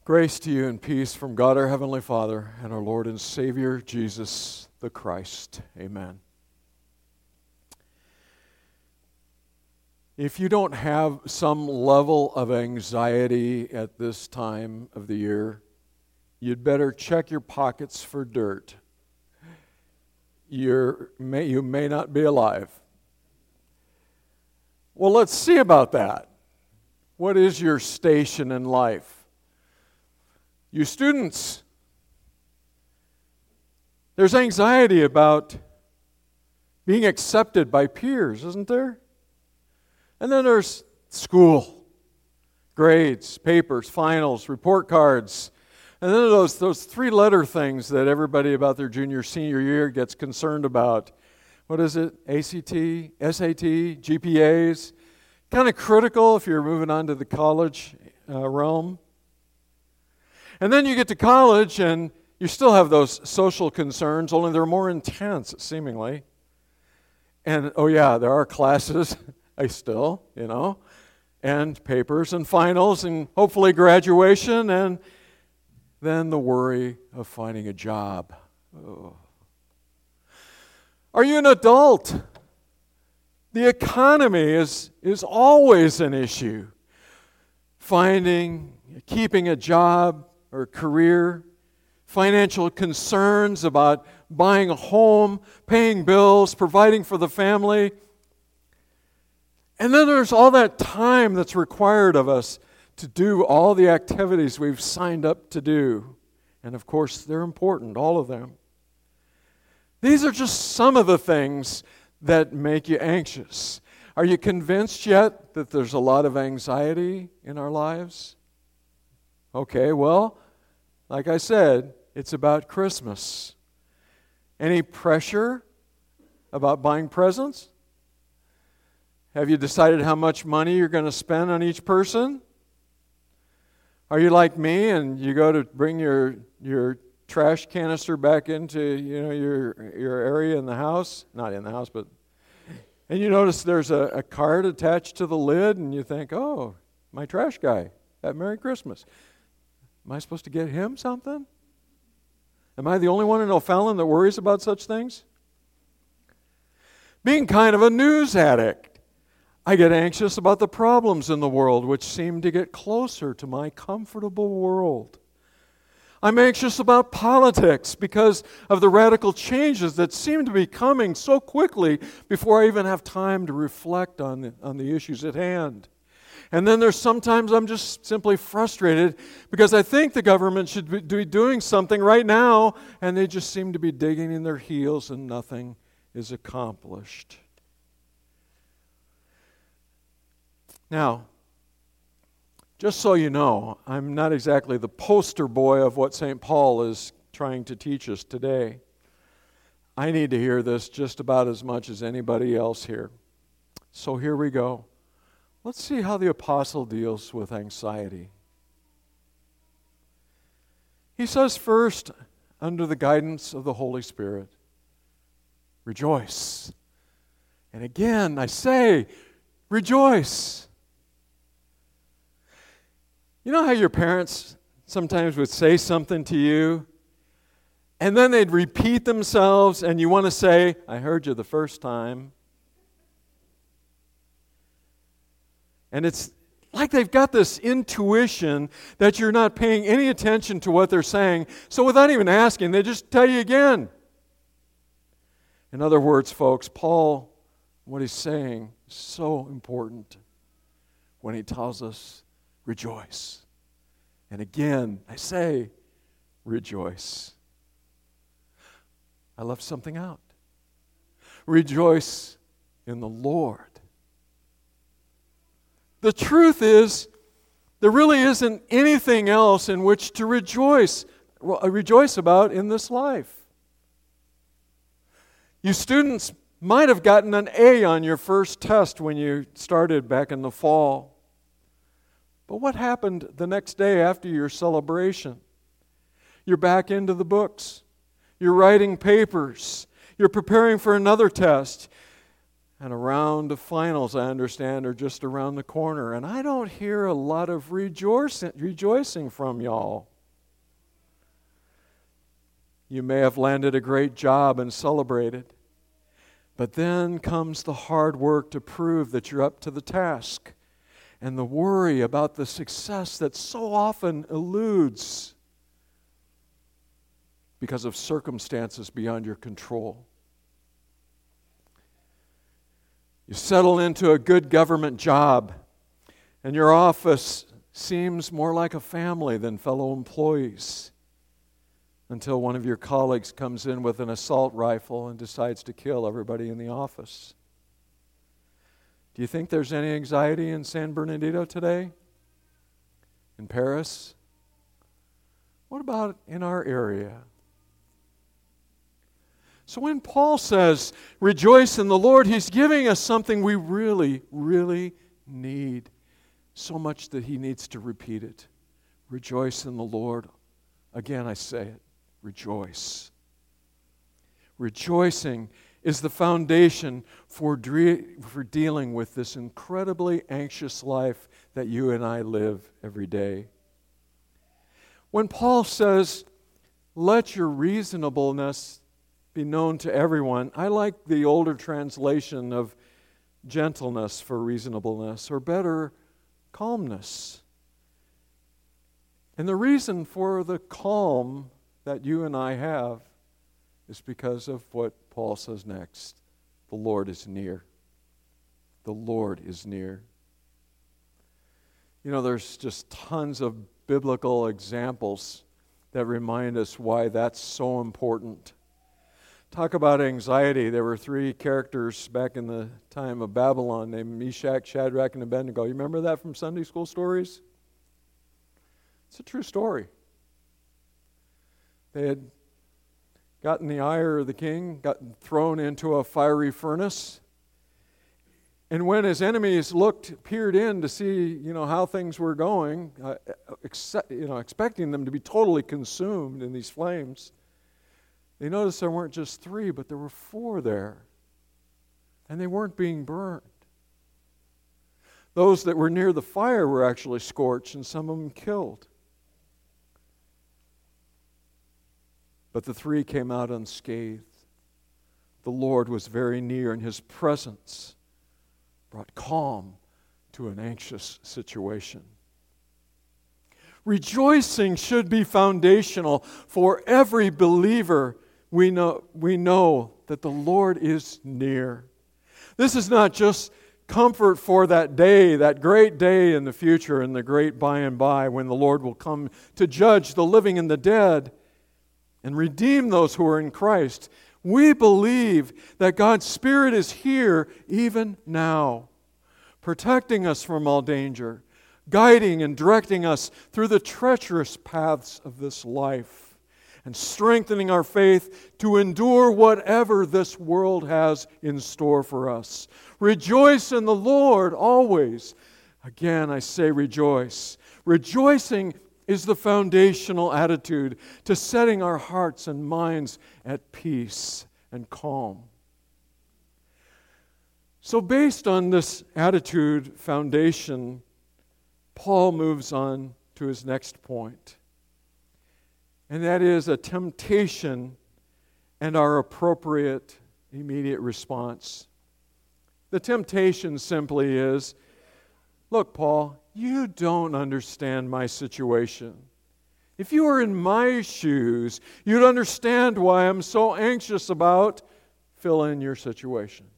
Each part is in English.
Grace to you and peace from God our Heavenly Father and our Lord and Savior, Jesus the Christ. Amen. If you don't have some level of anxiety at this time of the year, you'd better check your pockets for dirt. You may not be alive. Well, let's see about that. What is your station in life? You students, there's anxiety about being accepted by peers, isn't there? And then there's school, grades, papers, finals, report cards. And then those three-letter things that everybody about their junior, senior year gets concerned about. What is it? ACT, SAT, GPAs. Kind of critical if you're moving on to the college realm. And then you get to college and you still have those social concerns, only they're more intense, seemingly. And, oh yeah, there are classes, and papers and finals and hopefully graduation, and then the worry of finding a job. Oh. Are you an adult? The economy is always an issue. Keeping a job or career, financial concerns about buying a home, paying bills, providing for the family. And then there's all that time that's required of us to do all the activities we've signed up to do. And of course, they're important, all of them. These are just some of the things that make you anxious. Are you convinced yet that there's a lot of anxiety in our lives? Okay, well, like I said, it's about Christmas. Any pressure about buying presents? Have you decided how much money you're going to spend on each person? Are you like me and you go to bring your trash canister back into your area in the house? Not in the house, but... And you notice there's a card attached to the lid and you think, oh, my trash guy, Merry Christmas. Am I supposed to get him something? Am I the only one in O'Fallon that worries about such things? Being kind of a news addict, I get anxious about the problems in the world which seem to get closer to my comfortable world. I'm anxious about politics because of the radical changes that seem to be coming so quickly before I even have time to reflect on the issues at hand. And then there's sometimes I'm just simply frustrated because I think the government should be doing something right now, and they just seem to be digging in their heels and nothing is accomplished. Now, just so you know, I'm not exactly the poster boy of what St. Paul is trying to teach us today. I need to hear this just about as much as anybody else here. So here we go. Let's see how the apostle deals with anxiety. He says first, under the guidance of the Holy Spirit, rejoice. And again, I say, rejoice. You know how your parents sometimes would say something to you, and then they'd repeat themselves, and you want to say, I heard you the first time. And it's like they've got this intuition that you're not paying any attention to what they're saying. So without even asking, they just tell you again. In other words, folks, Paul, what he's saying is so important when he tells us, rejoice. And again, I say, rejoice. I left something out. Rejoice in the Lord. The truth is, there really isn't anything else in which to rejoice about in this life. You students might have gotten an A on your first test when you started back in the fall. But what happened the next day after your celebration? You're back into the books. You're writing papers. You're preparing for another test. And a round of finals, I understand, are just around the corner. And I don't hear a lot of rejoicing from y'all. You may have landed a great job and celebrated. But then comes the hard work to prove that you're up to the task. And the worry about the success that so often eludes because of circumstances beyond your control. You settle into a good government job, and your office seems more like a family than fellow employees, until one of your colleagues comes in with an assault rifle and decides to kill everybody in the office. Do you think there's any anxiety in San Bernardino today? In Paris? What about in our area? So when Paul says, rejoice in the Lord, he's giving us something we really, really need. So much that he needs to repeat it. Rejoice in the Lord. Again, I say it. Rejoice. Rejoicing is the foundation for dealing with this incredibly anxious life that you and I live every day. When Paul says, let your reasonableness be known to everyone, I like the older translation of gentleness for reasonableness, or better, calmness. And the reason for the calm that you and I have is because of what Paul says next. The Lord is near. The Lord is near. You know, there's just tons of biblical examples that remind us why that's so important. Talk about anxiety. There were 3 characters back in the time of Babylon named Meshach, Shadrach, and Abednego. You remember that from Sunday school stories? It's a true story. They had gotten the ire of the king, gotten thrown into a fiery furnace. And when his enemies peered in to see, how things were going, expecting them to be totally consumed in these flames, they noticed there weren't just 3, but there were 4 there. And they weren't being burned. Those that were near the fire were actually scorched, and some of them killed. But the 3 came out unscathed. The Lord was very near, and His presence brought calm to an anxious situation. Rejoicing should be foundational for every believer. We know that the Lord is near. This is not just comfort for that day, that great day in the future and the great by and by when the Lord will come to judge the living and the dead and redeem those who are in Christ. We believe that God's Spirit is here even now, protecting us from all danger, guiding and directing us through the treacherous paths of this life, and strengthening our faith to endure whatever this world has in store for us. Rejoice in the Lord always. Again, I say rejoice. Rejoicing is the foundational attitude to setting our hearts and minds at peace and calm. So based on this attitude foundation, Paul moves on to his next point. And that is a temptation and our appropriate immediate response. The temptation simply is, look, Paul, you don't understand my situation. If you were in my shoes, you'd understand why I'm so anxious about fill in your situation.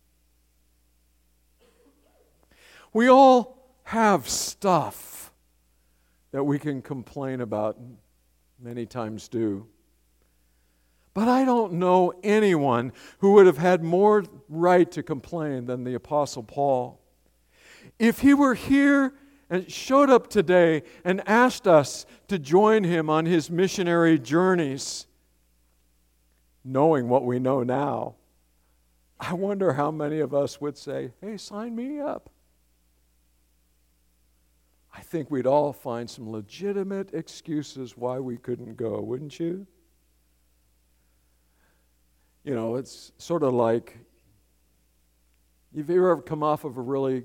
We all have stuff that we can complain about, many times do. But I don't know anyone who would have had more right to complain than the Apostle Paul. If he were here and showed up today and asked us to join him on his missionary journeys, knowing what we know now, I wonder how many of us would say, hey, sign me up. I think we'd all find some legitimate excuses why we couldn't go, wouldn't you? You know, it's sort of like Have you ever come off of a really,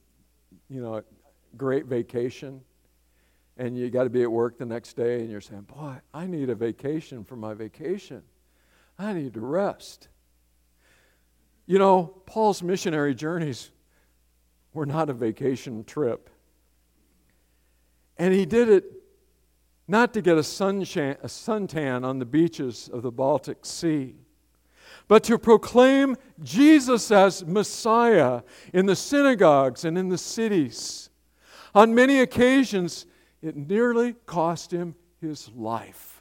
great vacation, and you got to be at work the next day, and you're saying, boy, I need a vacation from my vacation. I need to rest. Paul's missionary journeys were not a vacation trip. And he did it not to get a suntan on the beaches of the Baltic Sea, but to proclaim Jesus as Messiah in the synagogues and in the cities. On many occasions, it nearly cost him his life.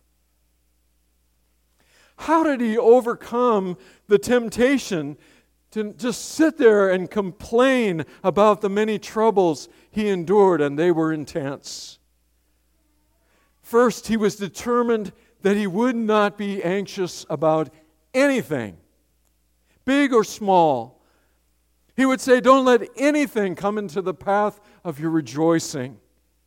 How did he overcome the temptation to just sit there and complain about the many troubles he endured, and they were intense? First, he was determined that he would not be anxious about anything, big or small. He would say, don't let anything come into the path of your rejoicing.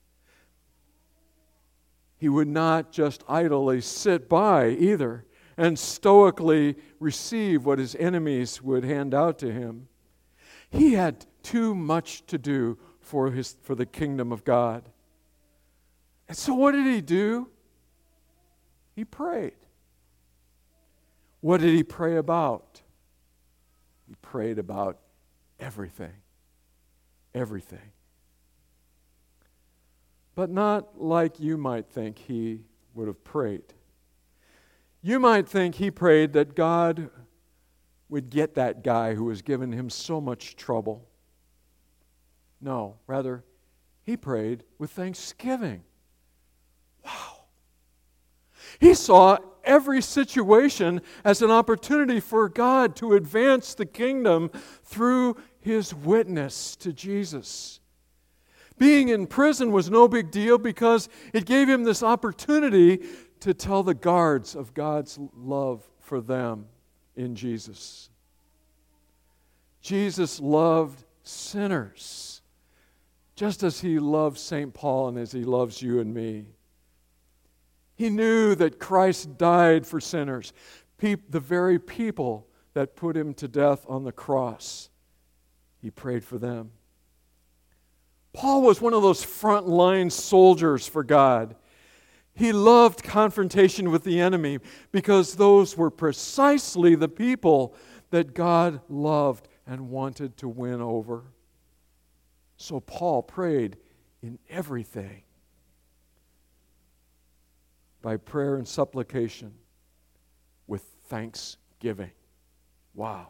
He would not just idly sit by either and stoically receive what his enemies would hand out to him. He had too much to do for the kingdom of God. And so what did he do? He prayed. What did he pray about? He prayed about everything. Everything. But not like you might think he would have prayed. You might think he prayed that God would get that guy who was giving him so much trouble. No, rather, he prayed with thanksgiving. Wow. He saw every situation as an opportunity for God to advance the kingdom through his witness to Jesus. Being in prison was no big deal because it gave him this opportunity to tell the guards of God's love for them in Jesus. Jesus loved sinners, just as he loved St. Paul and as he loves you and me. He knew that Christ died for sinners, the very people that put him to death on the cross. He prayed for them. Paul was one of those frontline soldiers for God. He loved confrontation with the enemy because those were precisely the people that God loved and wanted to win over. So Paul prayed in everything by prayer and supplication with thanksgiving. Wow.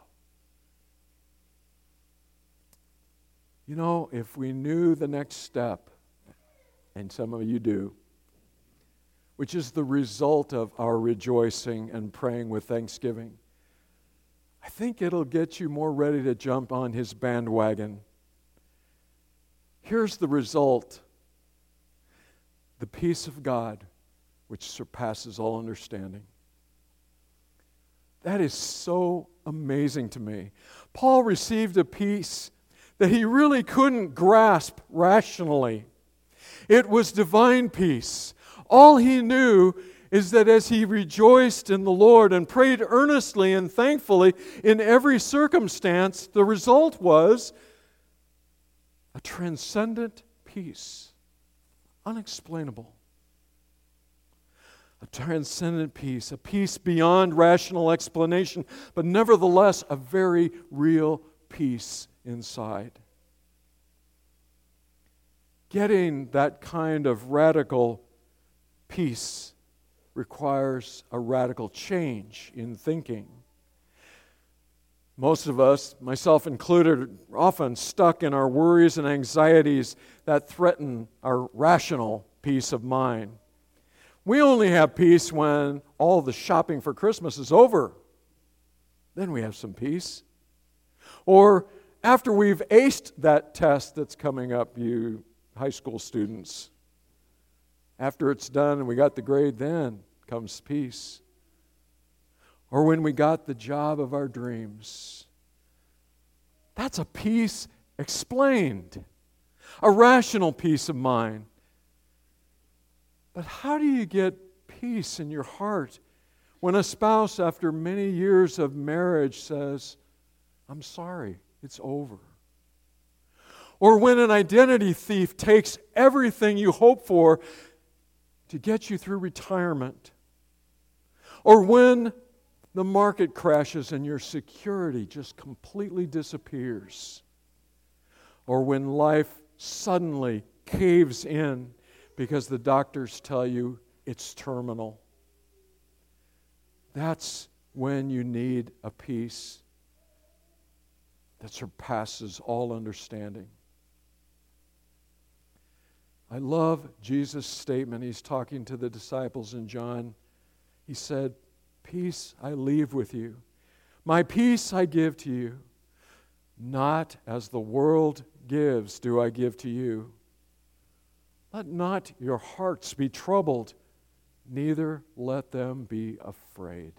If we knew the next step, and some of you do, which is the result of our rejoicing and praying with thanksgiving, I think it'll get you more ready to jump on his bandwagon. Here's the result: the peace of God, which surpasses all understanding. That is so amazing to me. Paul received a peace that he really couldn't grasp rationally. It was divine peace. All he knew is that as he rejoiced in the Lord and prayed earnestly and thankfully in every circumstance, the result was a transcendent peace, unexplainable. A transcendent peace, a peace beyond rational explanation, but nevertheless a very real peace inside. Getting that kind of radical peace requires a radical change in thinking. Most of us, myself included, are often stuck in our worries and anxieties that threaten our rational peace of mind. We only have peace when all the shopping for Christmas is over. Then we have some peace. Or after we've aced that test that's coming up, you high school students. After it's done and we got the grade, then comes peace. Or when we got the job of our dreams. That's a peace explained. A rational peace of mind. But how do you get peace in your heart when a spouse, after many years of marriage, says, "I'm sorry, it's over. Or when an identity thief takes everything you hope for to get you through retirement. Or when the market crashes and your security just completely disappears. Or when life suddenly caves in because the doctors tell you it's terminal. That's when you need a peace that surpasses all understanding. I love Jesus' statement. He's talking to the disciples in John. He said, "Peace I leave with you. My peace I give to you. Not as the world gives do I give to you. Let not your hearts be troubled, neither let them be afraid."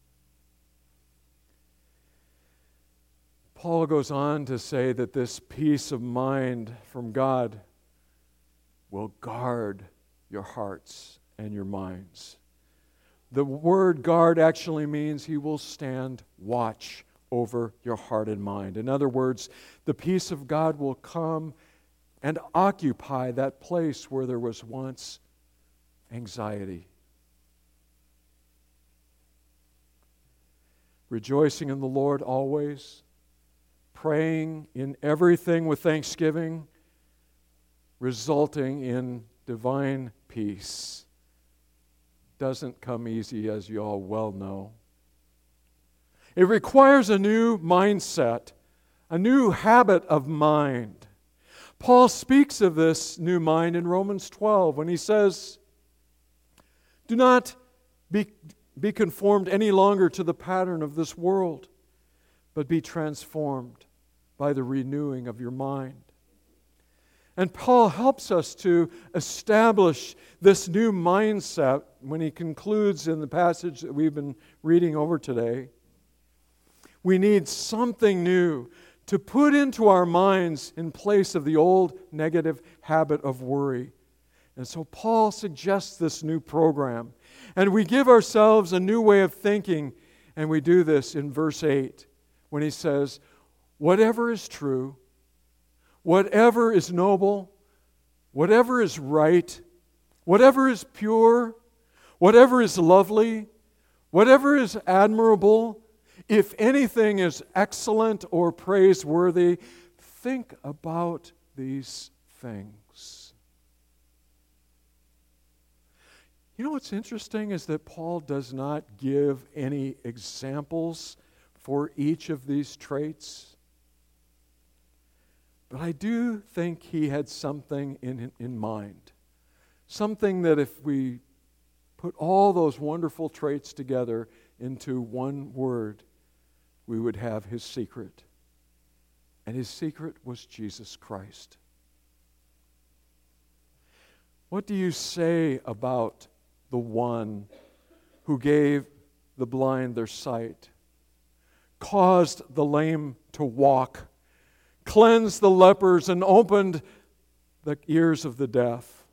Paul goes on to say that this peace of mind from God will guard your hearts and your minds. The word guard actually means He will stand watch over your heart and mind. In other words, the peace of God will come and occupy that place where there was once anxiety. Rejoicing in the Lord always, praying in everything with thanksgiving, resulting in divine peace. Doesn't come easy, as you all well know. It requires a new mindset, a new habit of mind. Paul speaks of this new mind in Romans 12 when he says, "Do not be conformed any longer to the pattern of this world, but be transformed by the renewing of your mind." And Paul helps us to establish this new mindset when he concludes in the passage that we've been reading over today. We need something new to put into our minds in place of the old negative habit of worry. And so Paul suggests this new program. And we give ourselves a new way of thinking, and we do this in verse 8 when he says, "Whatever is true, whatever is noble, whatever is right, whatever is pure, whatever is lovely, whatever is admirable, if anything is excellent or praiseworthy, think about these things." You know what's interesting is that Paul does not give any examples for each of these traits. But I do think he had something in mind. Something that if we put all those wonderful traits together into one word, we would have his secret. And his secret was Jesus Christ. What do you say about the one who gave the blind their sight, caused the lame to walk, cleansed the lepers, and opened the ears of the deaf?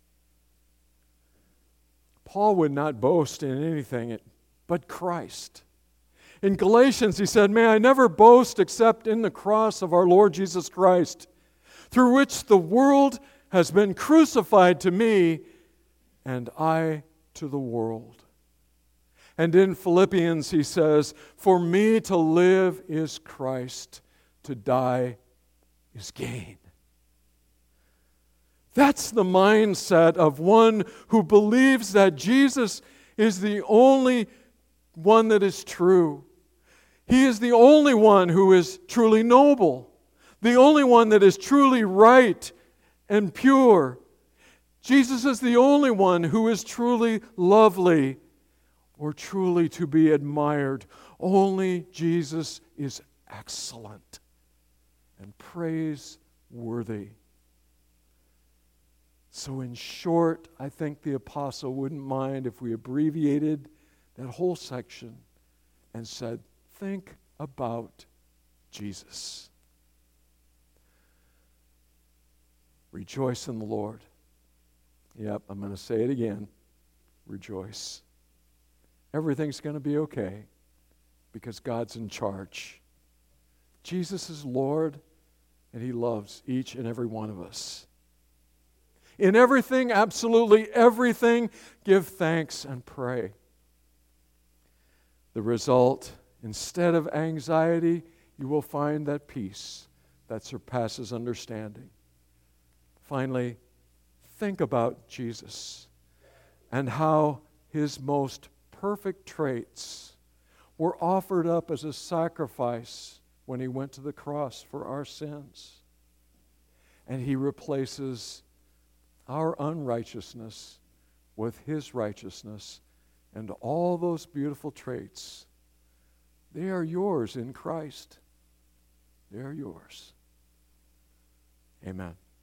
Paul would not boast in anything but Christ. In Galatians, he said, "May I never boast except in the cross of our Lord Jesus Christ, through which the world has been crucified to me, and I to the world." And in Philippians, he says, "For me to live is Christ, to die is gain." That's the mindset of one who believes that Jesus is the only one that is true. He is the only one who is truly noble, the only one that is truly right and pure. Jesus is the only one who is truly lovely or truly to be admired. Only Jesus is excellent and praiseworthy. So in short, I think the apostle wouldn't mind if we abbreviated that whole section and said, think about Jesus. Rejoice in the Lord. Yep, I'm going to say it again. Rejoice. Everything's going to be okay because God's in charge. Jesus is Lord, and He loves each and every one of us. In everything, absolutely everything, give thanks and pray. The result, instead of anxiety, you will find that peace that surpasses understanding. Finally, think about Jesus and how His most perfect traits were offered up as a sacrifice when He went to the cross for our sins. And He replaces our unrighteousness with His righteousness, and all those beautiful traits, they are yours in Christ. They are yours. Amen.